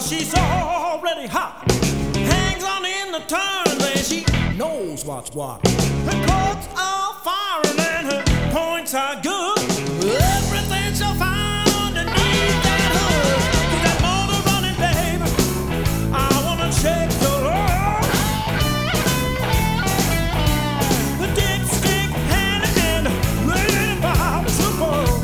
she's already hot. Hangs on in the turns and she knows what's what. Her clothes are firing and her points are good. Everything she'll find underneath that hood. With that motor running, baby, I wanna check your love. The dipstick hand in hand, ready to pop super.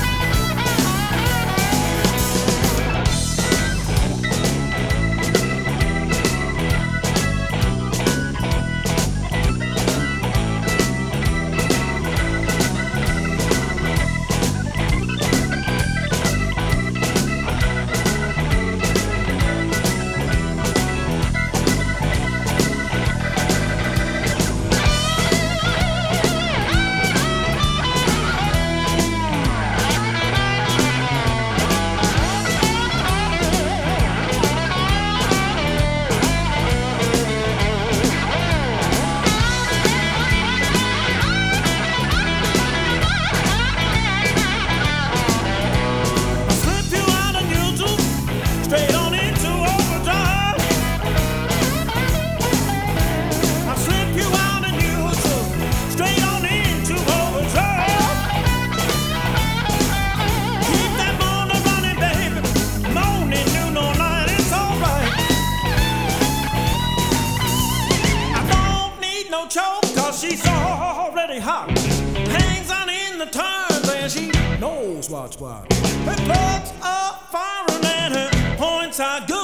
Cause she's already hot. Hangs on in the turns and she knows what's what. Her clothes are firing and her points are good.